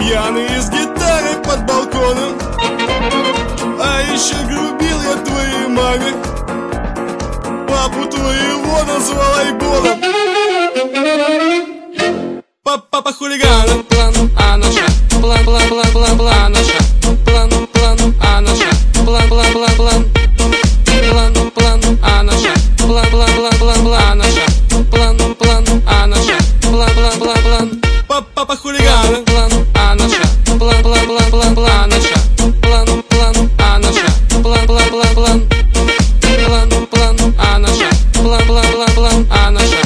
пьяный с гитарой под балконом. А еще грубил я твоей маме, папу твоего назвал айболом. Папа хулигана. План, а наша, план, план, план, план, план, наша, план, план, а наша, план, план, план, план, план, план, а наша, план, план, план, план, план, наша, план, план, а наша, план, план, план, план. Папа хулигана. План, а наша, план, план, план, план, план, наша, план, план, а наша, план, план, план, план, план, план, а наша, план, план, план, план, а наша.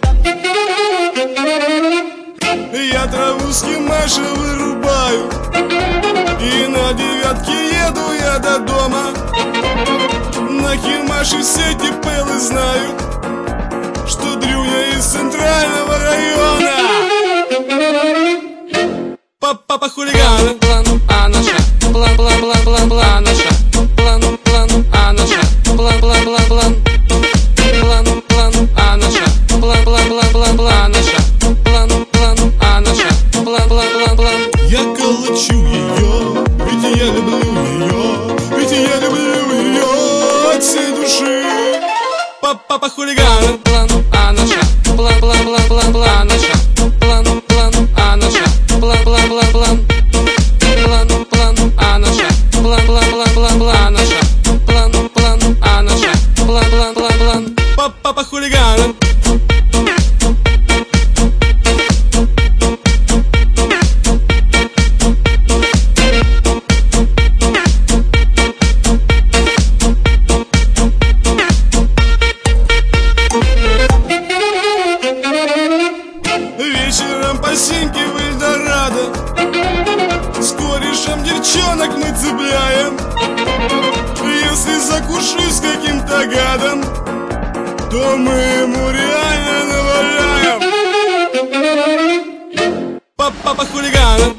Я траву с Химаша вырубаю, и на девятке еду я до дома. На Химаше все типелы знают, что Дрюня из центрального района. Папа хулигана. План, а наша, план, план, план, план, план, наша, план, план, а наша, план, план, план, план, план, план, а наша, план, план, план, план, план, наша, план, план, а наша, план, план, план, план. Я колочу ее, ведь я люблю ее, ведь я люблю ее от всей души. Папа хулигана. План, а наша, план, план, план, план, план, наша, план, план, а наша, план, план, план, план, план, план, а наша, план, план, план, план, план, наша, план, план, а наша, план, план, план, план. Папа хулигана. Вечером по синьке в Эльдорадо с корешем девчонок мы цепляем. Если закушусь каким-то гадом, то мы ему реально наваляем. Папа хулигана.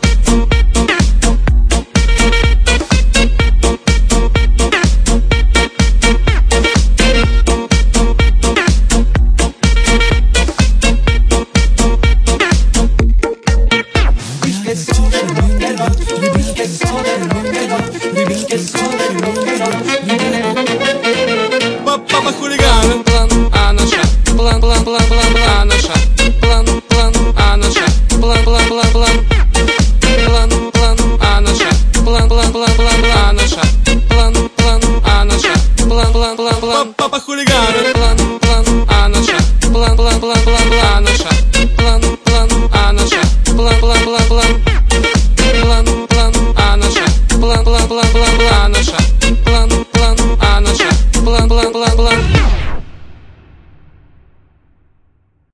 Папа хулигана.